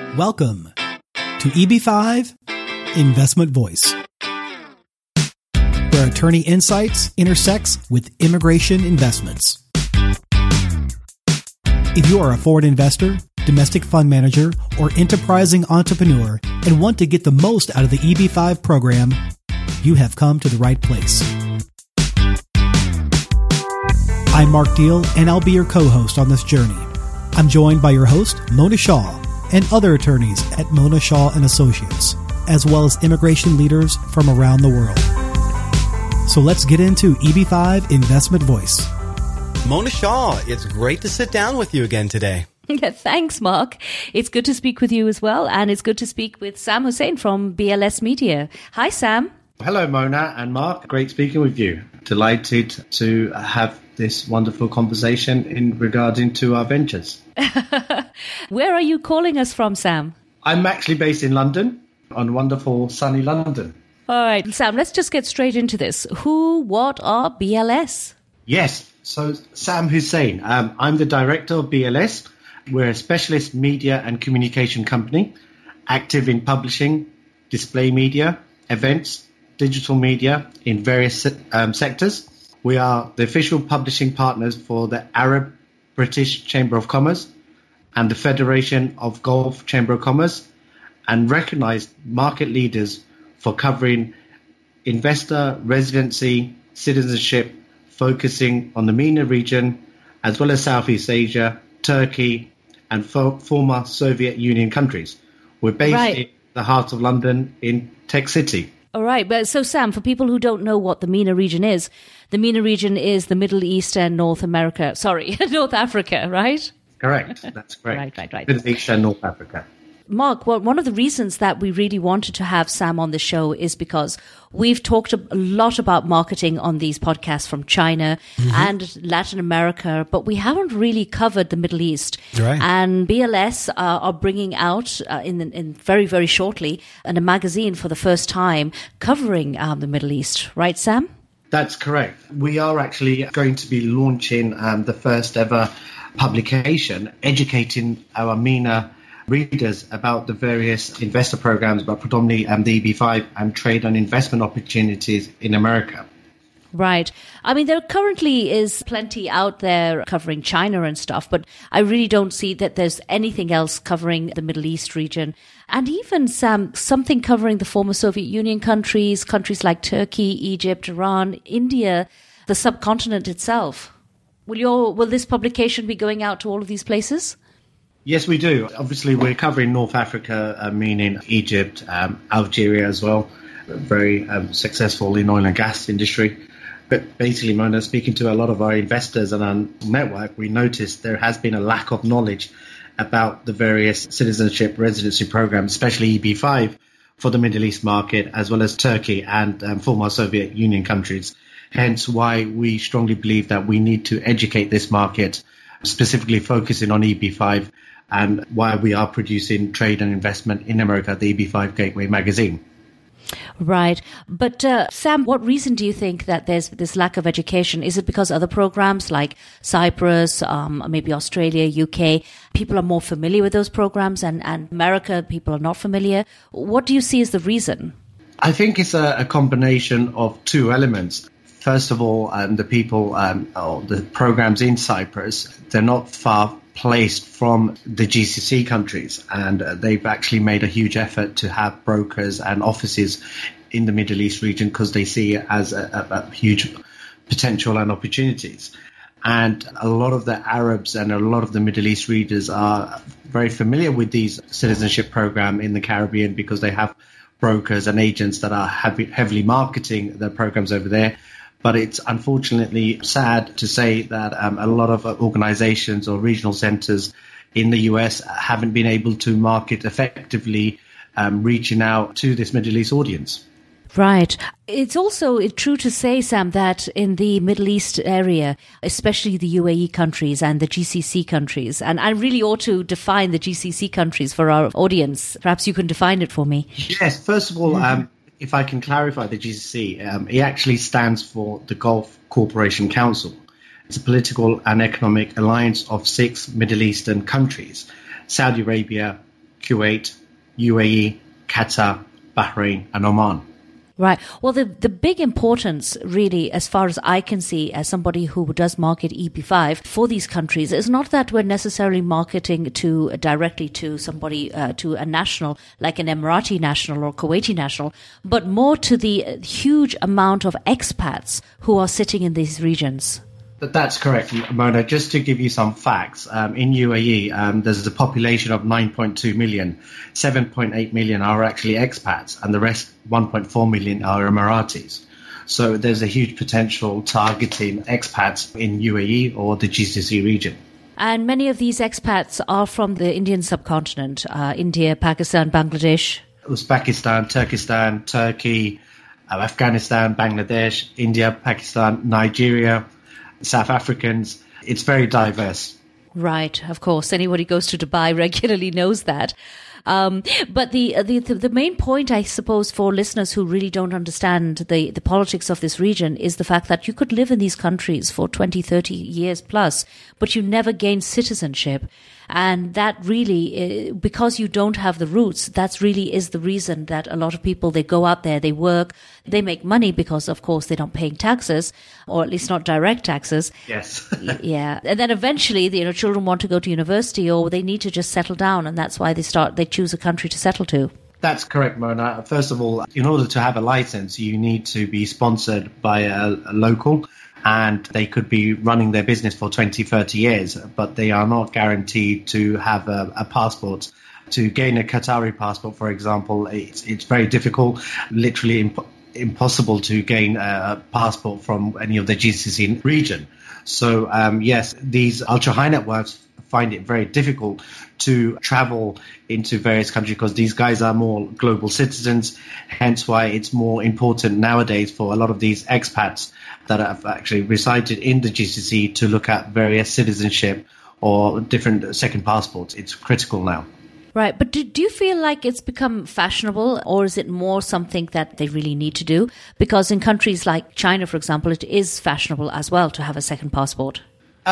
Welcome to EB5 Investment Voice, where attorney insights intersects with immigration investments. If you are a foreign investor, domestic fund manager, or enterprising entrepreneur and want to get the most out of the EB5 program, you have come to the right place. I'm Mark Deal, and I'll be your co-host on this journey. I'm joined by your host, Mona Shaw, and other attorneys at Mona Shaw & Associates, as well as immigration leaders from around the world. So let's get into EB5 Investment Voice. Mona Shaw, it's great to sit down with you again today. Yeah, thanks, Mark. It's good to speak with you as well, and it's good to speak with Sam Hussain from BLS Media. Hi, Sam. Hello, Mona and Mark. Great speaking with you. Delighted to have this wonderful conversation in regarding to our ventures. Where are you calling us from, Sam? I'm actually based in London, on wonderful sunny London. All right, Sam, let's just get straight into this. Who, what are BLS? Yes, so Sam Hussain. I'm the director of BLS. We're a specialist media and communication company, active in publishing, display media, events, digital media in various sectors. We are the official publishing partners for the Arab British Chamber of Commerce and the Federation of Gulf Chamber of Commerce, and recognized market leaders for covering investor residency, citizenship, focusing on the MENA region, as well as Southeast Asia, Turkey, and former Soviet Union countries. We're based in the heart of London in Tech City. All right. But so, Sam, for people who don't know what the MENA region is, the MENA region is the Middle East and North Africa, right? Correct. That's correct. Right. Middle East and North Africa. Mark, well, one of the reasons that we really wanted to have Sam on the show is because we've talked a lot about marketing on these podcasts from China and Latin America, but we haven't really covered the Middle East. Right. And BLS are bringing out in very, very shortly a magazine for the first time covering the Middle East. Right, Sam? That's correct. We are actually going to be launching the first ever publication, educating our MENA readers about the various investor programs, but predominantly the EB5 and trade and investment opportunities in America. Right. I mean, there currently is plenty out there covering China and stuff, but I really don't see that there's anything else covering the Middle East region. And even, Sam, something covering the former Soviet Union countries like Turkey, Egypt, Iran, India, the subcontinent itself. Will this publication be going out to all of these places? Yes, we do. Obviously, we're covering North Africa, meaning Egypt, Algeria as well. Very successful in oil and gas industry. But basically, Mona, speaking to a lot of our investors and our network, we noticed there has been a lack of knowledge about the various citizenship residency programs, especially EB5 for the Middle East market, as well as Turkey and former Soviet Union countries. Hence why we strongly believe that we need to educate this market, specifically focusing on EB5, and why we are producing Trade and Investment in America, the EB5 Gateway magazine. Right. But Sam, what reason do you think that there's this lack of education? Is it because other programs like Cyprus, maybe Australia, UK, people are more familiar with those programs, and America, people are not familiar? What do you see as the reason? I think it's a combination of two elements. First of all, the people, or the programs in Cyprus, they're not far placed from the GCC countries, and they've actually made a huge effort to have brokers and offices in the Middle East region because they see it as a huge potential and opportunities. And a lot of the Arabs and a lot of the Middle East readers are very familiar with these citizenship program in the Caribbean because they have brokers and agents that are heavily marketing their programs over there. But it's unfortunately sad to say that a lot of organizations or regional centers in the US haven't been able to market effectively, reaching out to this Middle East audience. Right. It's also true to say, Sam, that in the Middle East area, especially the UAE countries and the GCC countries, and I really ought to define the GCC countries for our audience. Perhaps you can define it for me. Yes. First of all, if I can clarify the GCC, it actually stands for the Gulf Cooperation Council. It's a political and economic alliance of 6 Middle Eastern countries: Saudi Arabia, Kuwait, UAE, Qatar, Bahrain, and Oman. Right. Well, the big importance, really, as far as I can see, as somebody who does market EP5 for these countries, is not that we're necessarily marketing directly to somebody, to a national, like an Emirati national or Kuwaiti national, but more to the huge amount of expats who are sitting in these regions. That's correct, Mona. Just to give you some facts, in UAE, there's a population of 9.2 million. 7.8 million are actually expats, and the rest, 1.4 million, are Emiratis. So there's a huge potential targeting expats in UAE or the GCC region. And many of these expats are from the Indian subcontinent, India, Pakistan, Bangladesh. Uzbekistan, Turkestan, Turkey, Afghanistan, Bangladesh, India, Pakistan, Nigeria, South Africans. It's very diverse. Right, of course. Anybody who goes to Dubai regularly knows that. But the main point, I suppose, for listeners who really don't understand the politics of this region is the fact that you could live in these countries for 20, 30 years plus, but you never gain citizenship. And that really, because you don't have the roots, that's really is the reason that a lot of people, they go out there, they work, they make money because, of course, they're not paying taxes, or at least not direct taxes. Yes. Yeah. And then eventually, children want to go to university or they need to just settle down. And that's why they choose a country to settle to. That's correct, Mona. First of all, in order to have a license, you need to be sponsored by a local. And they could be running their business for 20, 30 years, but they are not guaranteed to have a passport. To gain a Qatari passport, for example, it's very difficult, literally impossible to gain a passport from any of the GCC region. So, yes, these ultra-high net worths find it very difficult to travel into various countries because these guys are more global citizens, hence why it's more important nowadays for a lot of these expats that have actually resided in the GCC to look at various citizenship or different second passports. It's critical now. Right. But do you feel like it's become fashionable, or is it more something that they really need to do? Because in countries like China, for example, it is fashionable as well to have a second passport.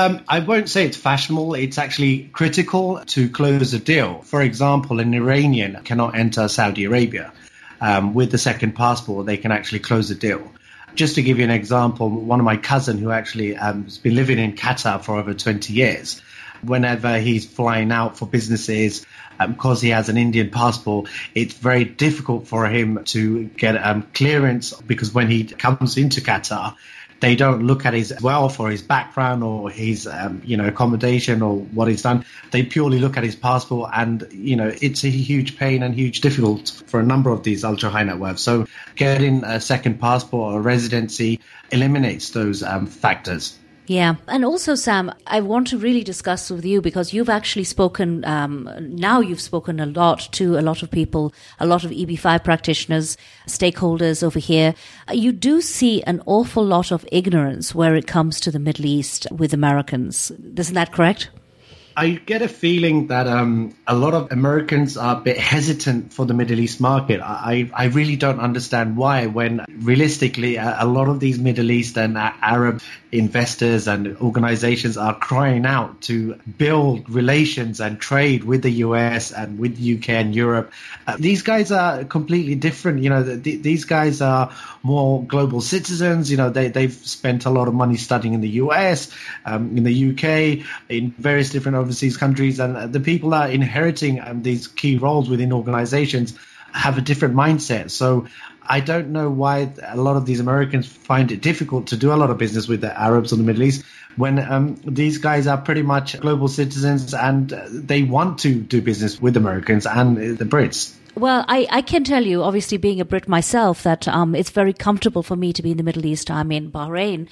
I won't say it's fashionable. It's actually critical to close a deal. For example, an Iranian cannot enter Saudi Arabia. With the second passport, they can actually close a deal. Just to give you an example, one of my cousins who actually has been living in Qatar for over 20 years, whenever he's flying out for businesses, because he has an Indian passport, it's very difficult for him to get clearance because when he comes into Qatar, they don't look at his wealth or his background or his, accommodation or what he's done. They purely look at his passport, and, it's a huge pain and huge difficult for a number of these ultra high net worths. So getting a second passport or residency eliminates those factors. Yeah. And also, Sam, I want to really discuss with you because you've actually spoken, now you've spoken a lot to a lot of people, a lot of EB5 practitioners, stakeholders over here. You do see an awful lot of ignorance where it comes to the Middle East with Americans. Isn't that correct? I get a feeling that a lot of Americans are a bit hesitant for the Middle East market. I really don't understand why, when realistically a lot of these Middle East and Arab investors and organizations are crying out to build relations and trade with the US and with UK and Europe. These guys are completely different. These guys are more global citizens. They've spent a lot of money studying in the US, in the UK, in various different overseas countries, and the people that are inheriting these key roles within organizations have a different mindset. So I don't know why a lot of these Americans find it difficult to do a lot of business with the Arabs or the Middle East when these guys are pretty much global citizens and they want to do business with Americans and the Brits. Well, I can tell you, obviously being a Brit myself, that it's very comfortable for me to be in the Middle East. I mean, Bahrain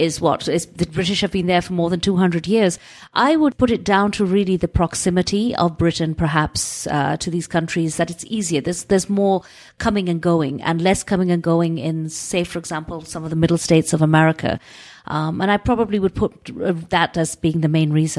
the British have been there for more than 200 years. I would put it down to really the proximity of Britain, perhaps, to these countries, that it's easier. There's more coming and going and less coming and going in, say, for example, some of the middle states of America. And I probably would put that as being the main reason.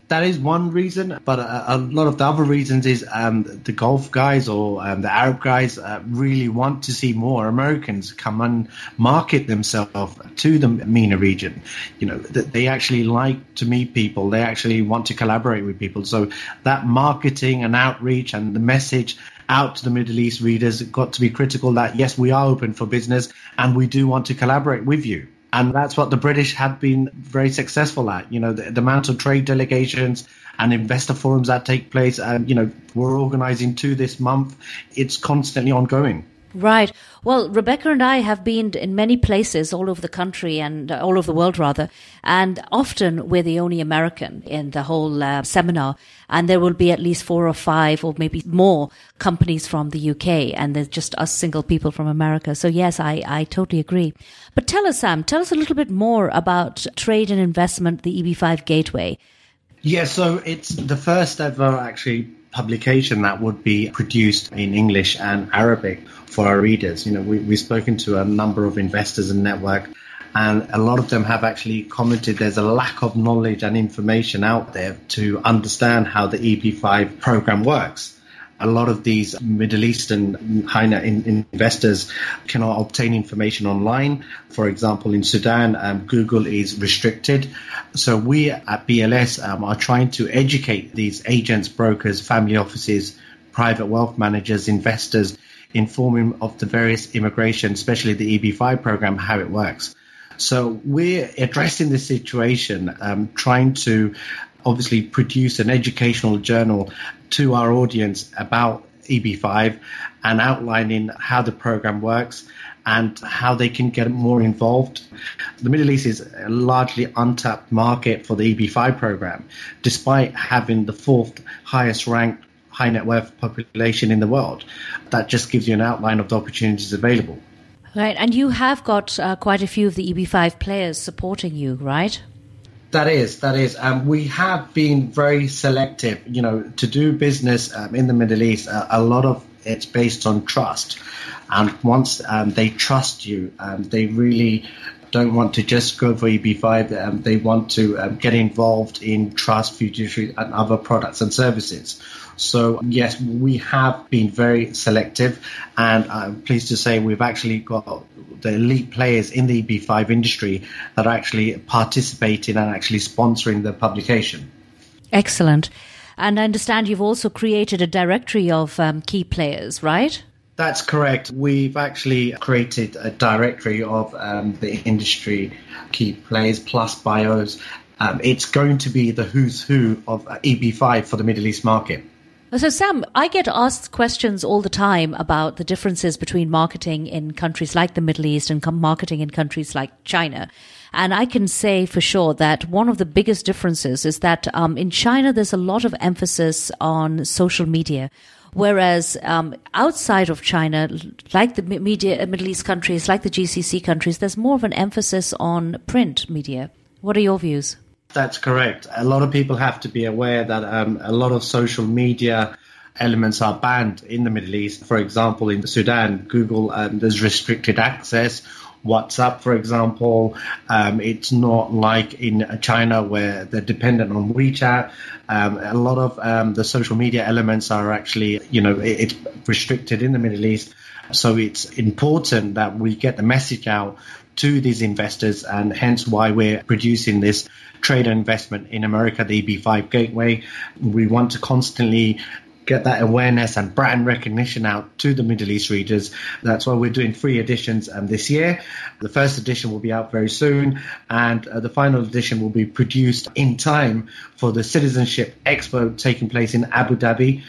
That is one reason, but a lot of the other reasons is the Gulf guys or the Arab guys really want to see more Americans come and market themselves to the MENA region. You know, they actually like to meet people. They actually want to collaborate with people. So that marketing and outreach and the message out to the Middle East readers got to be critical that, yes, we are open for business and we do want to collaborate with you. And that's what the British have been very successful at. You know, the amount of trade delegations and investor forums that take place, you know, we're organizing 2 this month. It's constantly ongoing. Right. Well, Rebecca and I have been in many places all over the country and all over the world, rather. And often we're the only American in the whole seminar. And there will be at least 4 or 5 or maybe more companies from the UK. And there's just us single people from America. So, yes, I totally agree. But tell us, Sam, tell us a little bit more about trade and investment, the EB5 Gateway. Yeah, so it's the first ever actually publication that would be produced in English and Arabic for our readers. You know, we've spoken to a number of investors and network, and a lot of them have actually commented there's a lack of knowledge and information out there to understand how the EB5 program works. A lot of these Middle Eastern high net investors cannot obtain information online. For example, in Sudan, Google is restricted. So we at BLS are trying to educate these agents, brokers, family offices, private wealth managers, investors, informing of the various immigration, especially the EB5 program, how it works. So we're addressing this situation, trying to obviously produce an educational journal to our audience about EB5 and outlining how the program works and how they can get more involved. The Middle East is a largely untapped market for the EB5 program, despite having the 4th highest ranked high net worth population in the world. That just gives you an outline of the opportunities available. Right, and you have got quite a few of the EB5 players supporting you, right? That is. We have been very selective, you know, to do business in the Middle East. A lot of it's based on trust. And once they trust you, they really don't want to just go for EB5. They want to get involved in trust, fiduciary, and other products and services. So, yes, we have been very selective, and I'm pleased to say we've actually got the elite players in the EB5 industry that are actually participating and actually sponsoring the publication. Excellent. And I understand you've also created a directory of key players, right? That's correct. We've actually created a directory of the industry key players plus bios. It's going to be the who's who of EB5 for the Middle East market. So, Sam, I get asked questions all the time about the differences between marketing in countries like the Middle East and marketing in countries like China. And I can say for sure that one of the biggest differences is that in China, there's a lot of emphasis on social media. Whereas outside of China, like the Middle East countries, like the GCC countries, there's more of an emphasis on print media. What are your views? That's correct. A lot of people have to be aware that a lot of social media elements are banned in the Middle East. For example, in Sudan, Google, there's restricted access. WhatsApp, for example, it's not like in China where they're dependent on WeChat. A lot of the social media elements are actually, you know, it's restricted in the Middle East. So it's important that we get the message out to these investors, and hence why we're producing this trade and investment in America, the EB5 Gateway. We want to constantly get that awareness and brand recognition out to the Middle East readers. That's why we're doing 3 editions this year. The first edition will be out very soon, and the final edition will be produced in time for the Citizenship Expo taking place in Abu Dhabi,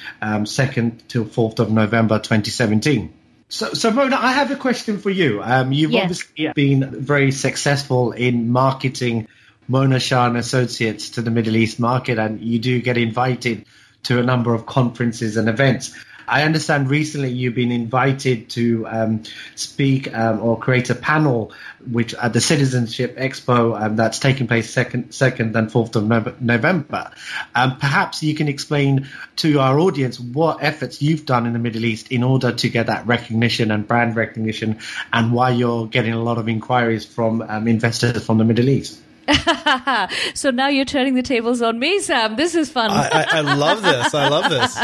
2nd till 4th of November 2017. So Mona, I have a question for you. You've obviously been very successful in marketing Mona Shah & Associates to the Middle East market, and you do get invited to a number of conferences and events. I understand recently you've been invited to speak or create a panel which at the Citizenship Expo that's taking place 2nd and 4th of November. Perhaps you can explain to our audience what efforts you've done in the Middle East in order to get that recognition and brand recognition, and why you're getting a lot of inquiries from investors from the Middle East. So now you're turning the tables on me, Sam. This is fun. I love this. I love this.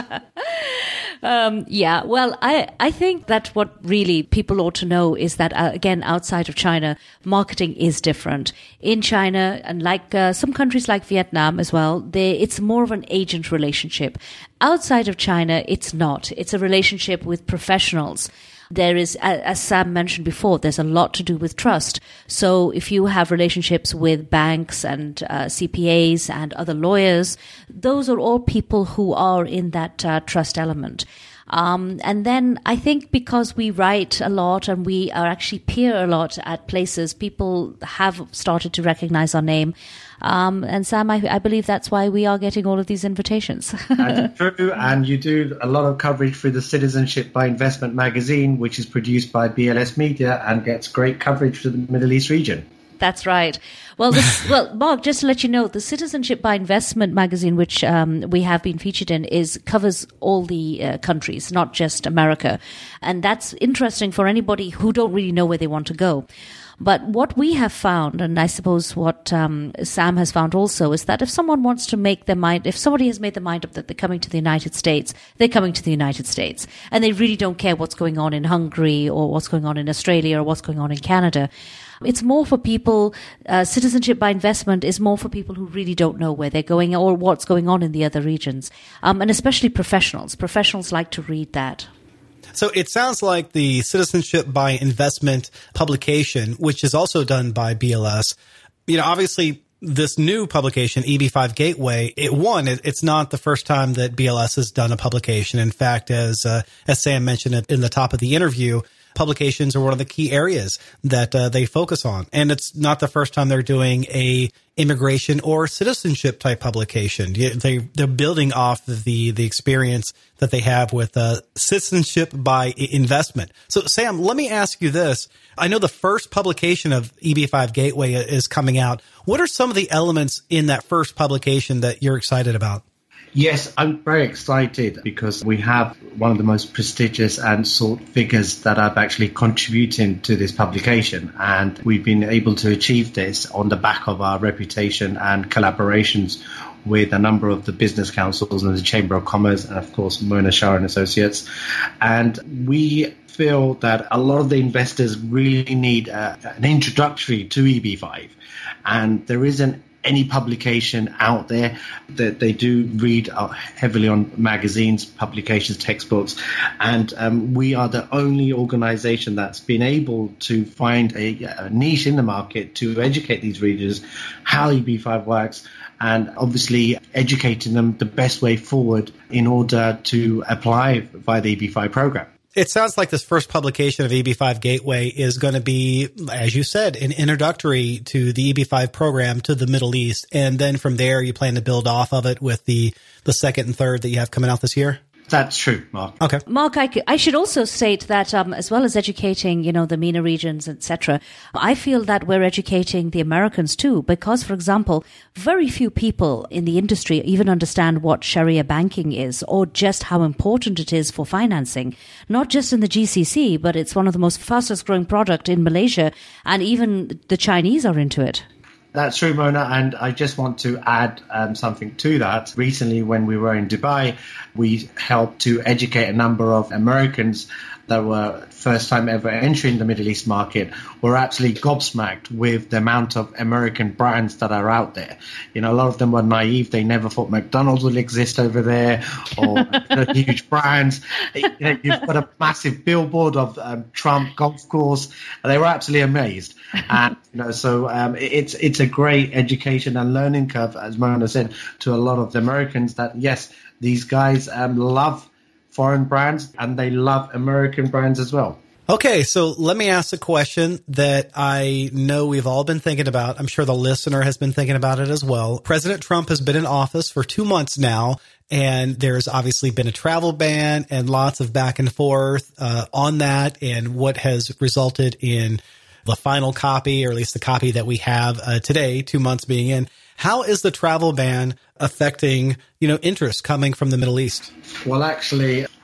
Yeah, well, I think that what really people ought to know is that, again, outside of China, marketing is different. In China, and like some countries like Vietnam as well, it's more of an agent relationship. Outside of China, it's not. It's a relationship with professionals. There is, as Sam mentioned before, there's a lot to do with trust. So if you have relationships with banks and CPAs and other lawyers, those are all people who are in that trust element. And then I think because we write a lot and we are actually peer a lot at places, people have started to recognize our name. And Sam, I believe that's why we are getting all of these invitations. That's true. And you do a lot of coverage for the Citizenship by Investment magazine, which is produced by BLS Media and gets great coverage for the Middle East region. That's right. Well, Mark, just to let you know, the Citizenship by Investment magazine, which we have been featured in, covers all the countries, not just America. And that's interesting for anybody who don't really know where they want to go. But what we have found, and I suppose what Sam has found also, is that if someone wants to make their mind, if somebody has made their mind up that they're coming to the United States, they're coming to the United States. And they really don't care what's going on in Hungary or what's going on in Australia or what's going on in Canada. It's more for people, Citizenship by Investment is more for people who really don't know where they're going or what's going on in the other regions. And especially professionals. Professionals like to read that. So it sounds like the Citizenship by Investment publication, which is also done by BLS, obviously this new publication, EB5 Gateway, it's not the first time that BLS has done a publication. In fact, as Sam mentioned in the top of the interview, publications are one of the key areas that they focus on. And it's not the first time they're doing a immigration or citizenship type publication. They're building off of the experience that they have with Citizenship by Investment. So, Sam, let me ask you this. I know the first publication of EB5 Gateway is coming out. What are some of the elements in that first publication that you're excited about? Yes, I'm very excited because we have one of the most prestigious and sought figures that are actually contributing to this publication. And we've been able to achieve this on the back of our reputation and collaborations with a number of the business councils and the Chamber of Commerce and, of course, Mona Shah and Associates. And we feel that a lot of the investors really need an introductory to EB5. And there isn't any publication out there that they do read heavily on magazines, publications, textbooks. And we are the only organization that's been able to find a niche in the market to educate these readers how EB5 works and obviously educating them the best way forward in order to apply via the EB5 program. It sounds like this first publication of EB5 Gateway is going to be, as you said, an introductory to the EB5 program to the Middle East. And then from there, you plan to build off of it with the second and third that you have coming out this year? That's true, Mark. Okay. Mark, I should also state that as well as educating, the MENA regions, etc., I feel that we're educating the Americans too, because, for example, very few people in the industry even understand what Sharia banking is or just how important it is for financing, not just in the GCC, but it's one of the most fastest growing product in Malaysia, and even the Chinese are into it. That's true, Mona, and I just want to add something to that. Recently, when we were in Dubai, we helped to educate a number of Americans that were first time ever entering the Middle East market were absolutely gobsmacked with the amount of American brands that are out there. A lot of them were naive. They never thought McDonald's would exist over there or huge brands. You've got a massive billboard of Trump golf course. And they were absolutely amazed. And, so it's a great education and learning curve, as Mona said, to a lot of the Americans that, yes, these guys love foreign brands and they love American brands as well. Okay, so let me ask a question that I know we've all been thinking about. I'm sure the listener has been thinking about it as well. President Trump has been in office for 2 months now, and there's obviously been a travel ban and lots of back and forth on that, and what has resulted in the final copy, or at least the copy that we have today, 2 months being in. How is the travel ban affecting, interest coming from the Middle East? Well, actually,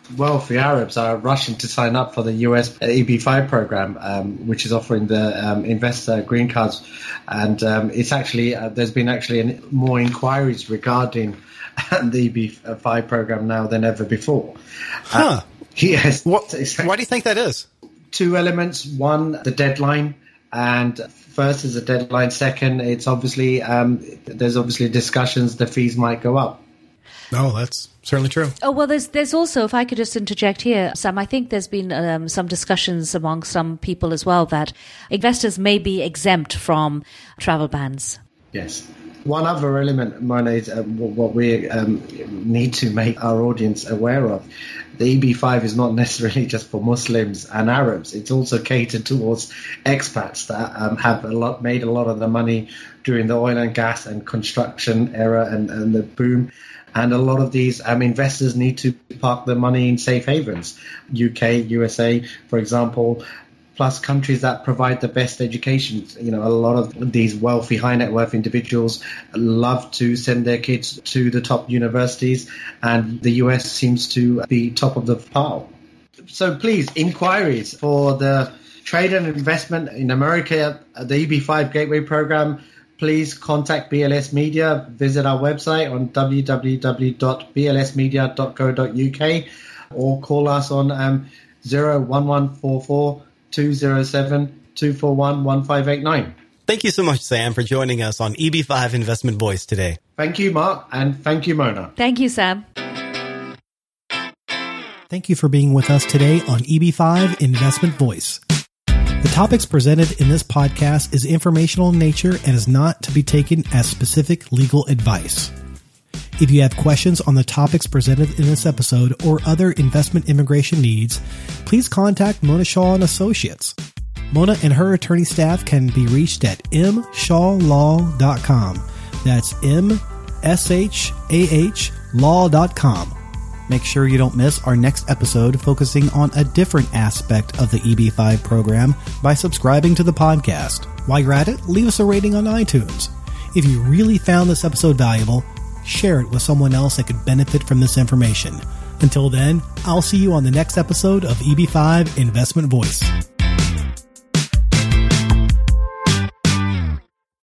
wealthy Arabs are rushing to sign up for the US EB5 program, which is offering the investor green cards. And it's actually, there's been actually more inquiries regarding the EB5 program now than ever before. Yes. Why do you think that is? Two elements. One, the deadline. And first is the deadline. Second, it's obviously, there's obviously discussions, the fees might go up. Oh, that's certainly true. Oh, well, there's also, if I could just interject here, Sam, I think there's been some discussions among some people as well that investors may be exempt from travel bans. Yes. One other element, Mona, is what we need to make our audience aware of. The EB5 is not necessarily just for Muslims and Arabs. It's also catered towards expats that have made a lot of the money during the oil and gas and construction era and the boom. And a lot of these investors need to park their money in safe havens. UK, USA, for example, plus countries that provide the best education. You know, a lot of these wealthy, high net worth individuals love to send their kids to the top universities, and the US seems to be top of the pile. So please, inquiries for the trade and investment in America, the EB5 Gateway Program, please contact BLS Media. Visit our website on www.blsmedia.co.uk or call us on 01144 207 241 1589. Thank you so much, Sam, for joining us on EB5 Investment Voice today. Thank you, Mark, and thank you, Mona. Thank you, Sam. Thank you for being with us today on EB5 Investment Voice. The topics presented in this podcast is informational in nature and is not to be taken as specific legal advice. If you have questions on the topics presented in this episode or other investment immigration needs, please contact Mona Shaw & Associates. Mona and her attorney staff can be reached at mshawlaw.com. That's MSHAH law.com. Make sure you don't miss our next episode focusing on a different aspect of the EB5 program by subscribing to the podcast. While you're at it, leave us a rating on iTunes. If you really found this episode valuable, share it with someone else that could benefit from this information. Until then, I'll see you on the next episode of EB5 Investment Voice.